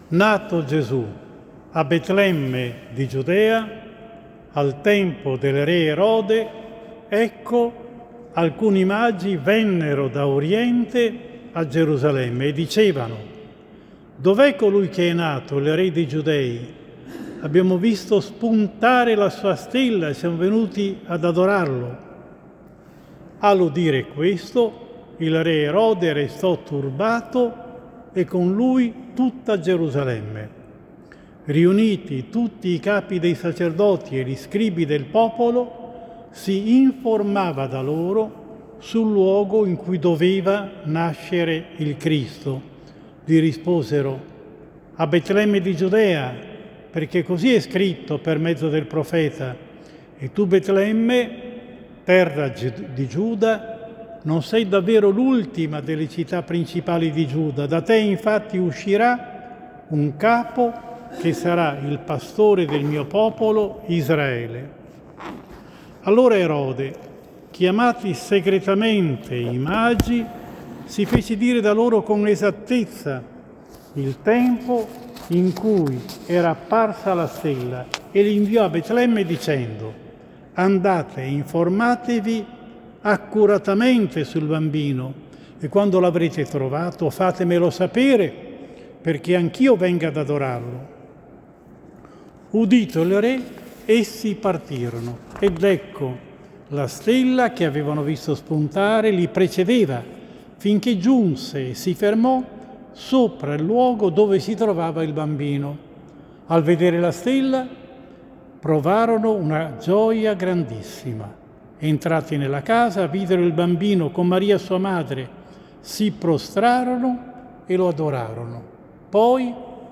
Nato Gesù a Betlemme di Giudea, al tempo del re Erode, ecco alcuni magi vennero da Oriente a Gerusalemme e dicevano: «Dov'è colui che è nato, il re dei Giudei? Abbiamo visto spuntare la sua stella e siamo venuti ad adorarlo». All'udire questo, il re Erode restò turbato e con lui tutta Gerusalemme. Riuniti tutti i capi dei sacerdoti e gli scribi del popolo, si informava da loro sul luogo in cui doveva nascere il Cristo. Gli risposero: «A Betlemme di Giudea, perché così è scritto per mezzo del profeta: e tu, Betlemme, terra di Giuda, non sei davvero l'ultima delle città principali di Giuda. Da te infatti uscirà un capo che sarà il pastore del mio popolo Israele». Allora Erode, chiamati segretamente i magi, si fece dire da loro con esattezza il tempo in cui era apparsa la stella e li inviò a Betlemme dicendo: «Andate e informatevi accuratamente sul bambino e quando l'avrete trovato fatemelo sapere perché anch'io venga ad adorarlo». Udito il re, essi partirono ed ecco la stella che avevano visto spuntare li precedeva finché giunse e si fermò sopra il luogo dove si trovava il bambino. Al vedere la stella provarono una gioia grandissima. Entrati nella casa, videro il bambino con Maria sua madre, si prostrarono e lo adorarono. Poi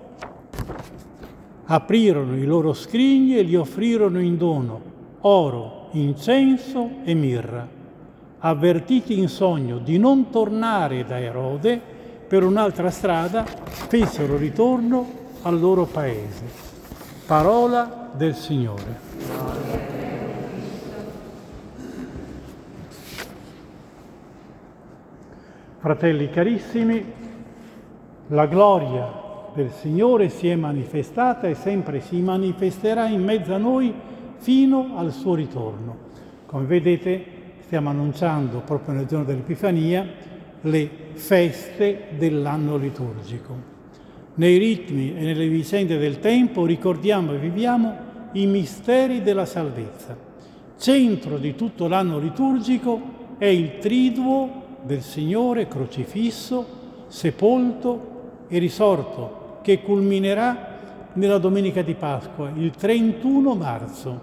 aprirono i loro scrigni e gli offrirono in dono oro, incenso e mirra. Avvertiti in sogno di non tornare da Erode per un'altra strada, fecero ritorno al loro paese. Parola del Signore. Fratelli carissimi, la gloria del Signore si è manifestata e sempre si manifesterà in mezzo a noi fino al suo ritorno. Come vedete, stiamo annunciando proprio nel giorno dell'Epifania le feste dell'anno liturgico. Nei ritmi e nelle vicende del tempo ricordiamo e viviamo i misteri della salvezza. Centro di tutto l'anno liturgico è il triduo del Signore crocifisso, sepolto e risorto, che culminerà nella domenica di Pasqua, il 31 marzo.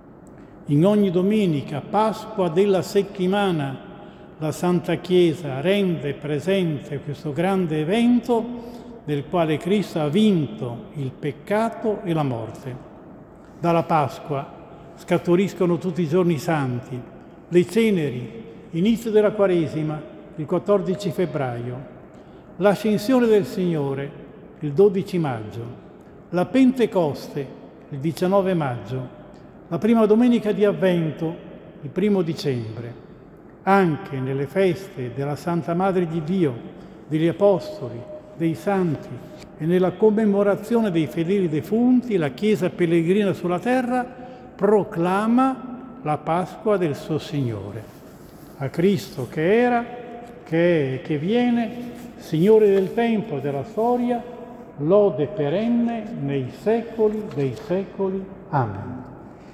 In ogni domenica, Pasqua della settimana, la Santa Chiesa rende presente questo grande evento del quale Cristo ha vinto il peccato e la morte. Dalla Pasqua scaturiscono tutti i giorni santi, le ceneri, inizio della Quaresima, il 14 febbraio, l'ascensione del Signore, il 12 maggio, la Pentecoste, il 19 maggio, la prima domenica di Avvento, il 1 dicembre. Anche nelle feste della Santa Madre di Dio, degli Apostoli, dei Santi e nella commemorazione dei fedeli defunti, la Chiesa pellegrina sulla terra proclama la Pasqua del suo Signore. A Cristo che era, che è e che viene, Signore del tempo e della storia, lode perenne nei secoli dei secoli. Amen.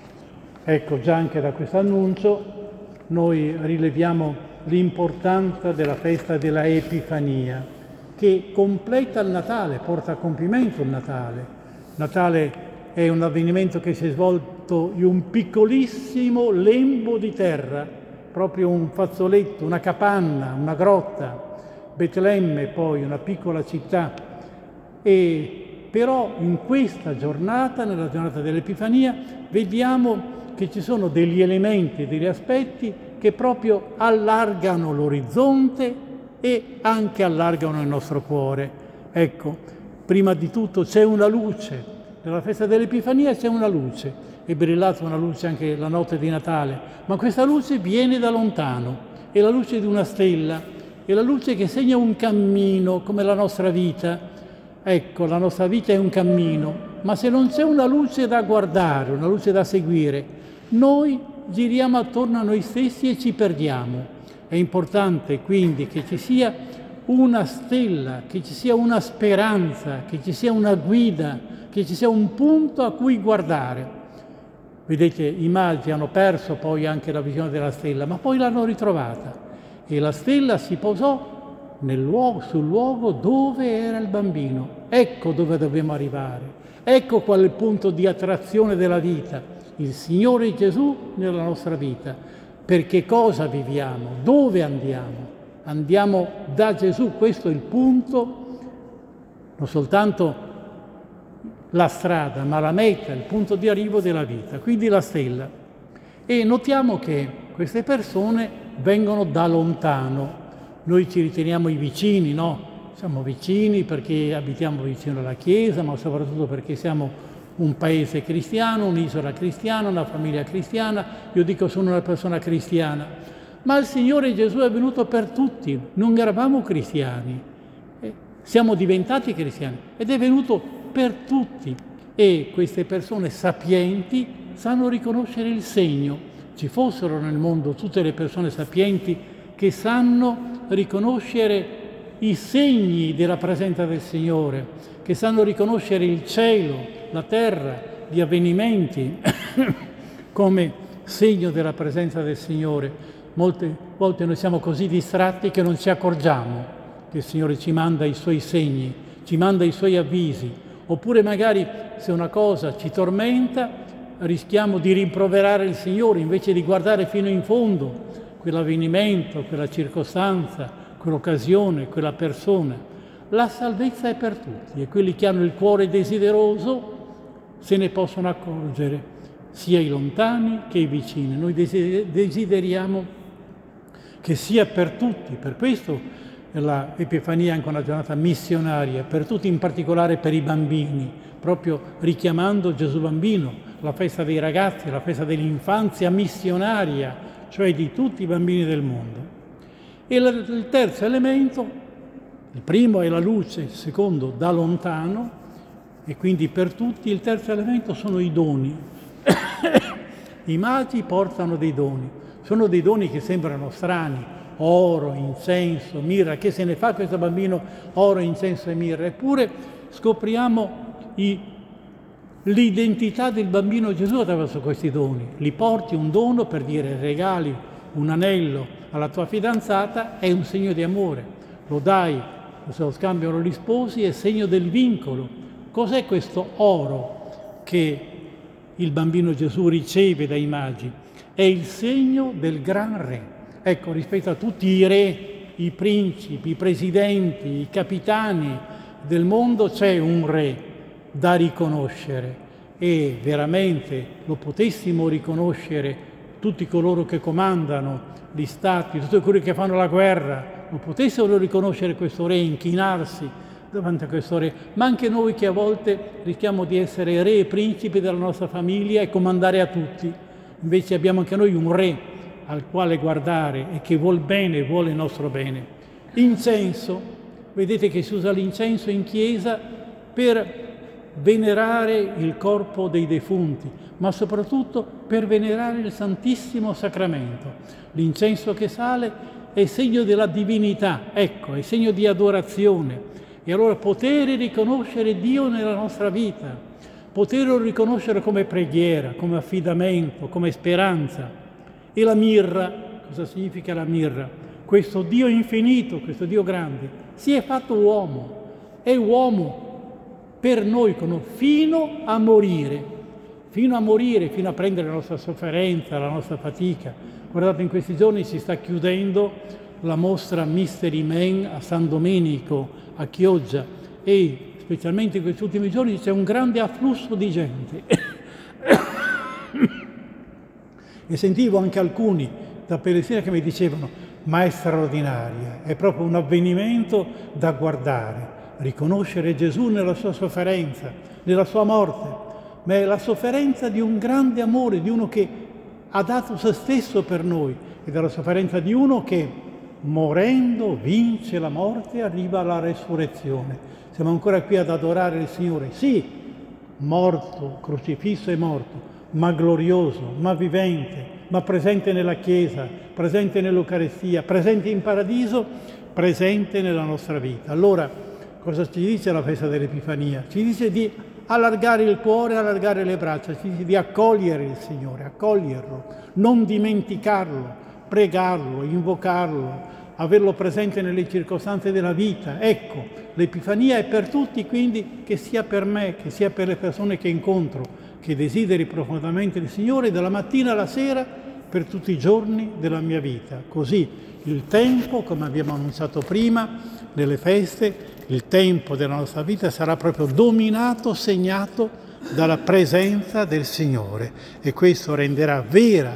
Ecco, già anche da questo annuncio noi rileviamo l'importanza della festa della Epifania, che completa il Natale, porta a compimento il Natale. Natale è un avvenimento che si è svolto in un piccolissimo lembo di terra, proprio un fazzoletto, una capanna, una grotta. Betlemme poi, una piccola città. E però in questa giornata, nella giornata dell'Epifania, vediamo che ci sono degli elementi, degli aspetti che proprio allargano l'orizzonte e anche allargano il nostro cuore. Ecco, prima di tutto c'è una luce. Nella festa dell'Epifania c'è una luce. È brillata una luce anche la notte di Natale, ma questa luce viene da lontano, è la luce di una stella, è la luce che segna un cammino come la nostra vita. Ecco, la nostra vita è un cammino, ma se non c'è una luce da guardare, una luce da seguire, noi giriamo attorno a noi stessi e ci perdiamo. È importante quindi che ci sia una stella, che ci sia una speranza, che ci sia una guida, che ci sia un punto a cui guardare. Vedete, i magi hanno perso poi anche la visione della stella, ma poi l'hanno ritrovata e la stella si posò sul luogo dove era il bambino. Ecco dove dobbiamo arrivare, ecco qual è il punto di attrazione della vita, il Signore Gesù nella nostra vita. Per che cosa viviamo? Dove andiamo? Andiamo da Gesù, questo è il punto, non soltanto la strada, ma la meta, il punto di arrivo della vita, quindi la stella. E notiamo che queste persone vengono da lontano. Noi ci riteniamo i vicini, no? Siamo vicini perché abitiamo vicino alla Chiesa, ma soprattutto perché siamo un paese cristiano, un'isola cristiana, una famiglia cristiana. Io dico sono una persona cristiana. Ma il Signore Gesù è venuto per tutti, non eravamo cristiani, siamo diventati cristiani ed è venuto per tutti. E queste persone sapienti sanno riconoscere il segno. Ci fossero nel mondo tutte le persone sapienti che sanno riconoscere i segni della presenza del Signore, che sanno riconoscere il cielo, la terra, gli avvenimenti come segno della presenza del Signore. Molte volte noi siamo così distratti che non ci accorgiamo che il Signore ci manda i Suoi segni, ci manda i Suoi avvisi, oppure magari se una cosa ci tormenta rischiamo di rimproverare il Signore invece di guardare fino in fondo quell'avvenimento, quella circostanza, quell'occasione, quella persona. La salvezza è per tutti e quelli che hanno il cuore desideroso se ne possono accorgere, sia i lontani che i vicini. Noi desideriamo che sia per tutti, per questo l'Epifania è anche una giornata missionaria, per tutti, in particolare per i bambini, proprio richiamando Gesù Bambino, la festa dei ragazzi, la festa dell'infanzia missionaria, cioè di tutti i bambini del mondo. E il terzo elemento, il primo è la luce, il secondo da lontano, e quindi per tutti. Il terzo elemento sono i doni. I magi portano dei doni, sono dei doni che sembrano strani, oro, incenso, mirra. Che se ne fa questo bambino oro, incenso e mirra? Eppure scopriamo l'identità del bambino Gesù attraverso questi doni. Li porti un dono per dire regali un anello alla tua fidanzata, è un segno di amore. Lo dai, se lo scambiano gli sposi, è segno del vincolo. Cos'è questo oro che il bambino Gesù riceve dai magi? È il segno del gran re. Ecco, rispetto a tutti i re, i principi, i presidenti, i capitani del mondo, c'è un re da riconoscere, e veramente lo potessimo riconoscere tutti coloro che comandano gli stati, tutti quelli che fanno la guerra, lo potessero riconoscere questo re, inchinarsi davanti a questo re, ma anche noi che a volte rischiamo di essere re e principi della nostra famiglia e comandare a tutti. Invece abbiamo anche noi un re al quale guardare e che vuol bene, vuole il nostro bene. Incenso, vedete che si usa l'incenso in chiesa per venerare il corpo dei defunti, ma soprattutto per venerare il Santissimo Sacramento. L'incenso che sale è segno della divinità, ecco, è segno di adorazione. E allora poter riconoscere Dio nella nostra vita, poterlo riconoscere come preghiera, come affidamento, come speranza. E la mirra, cosa significa la mirra? Questo Dio infinito, questo Dio grande, si è fatto uomo, è uomo per noi fino a morire, fino a prendere la nostra sofferenza, la nostra fatica. Guardate, in questi giorni si sta chiudendo la mostra Mystery Men a San Domenico, a Chioggia, e specialmente in questi ultimi giorni c'è un grande afflusso di gente. E sentivo anche alcuni da Pellestrina che mi dicevano: ma è straordinaria, è proprio un avvenimento da guardare. Riconoscere Gesù nella sua sofferenza, nella sua morte, ma è la sofferenza di un grande amore, di uno che ha dato se stesso per noi, ed è la sofferenza di uno che morendo vince la morte e arriva alla resurrezione. Siamo ancora qui ad adorare il Signore, sì, morto, crocifisso e morto, ma glorioso, ma vivente, ma presente nella Chiesa, presente nell'Eucaristia, presente in paradiso, presente nella nostra vita. Allora, cosa ci dice la festa dell'Epifania? Ci dice di allargare il cuore, allargare le braccia, ci dice di accogliere il Signore, accoglierlo, non dimenticarlo, pregarlo, invocarlo, averlo presente nelle circostanze della vita. Ecco, l'Epifania è per tutti, quindi che sia per me, che sia per le persone che incontro, che desideri profondamente il Signore dalla mattina alla sera per tutti i giorni della mia vita. Così il tempo, come abbiamo annunciato prima, nelle feste, il tempo della nostra vita sarà proprio dominato, segnato dalla presenza del Signore, e questo renderà vera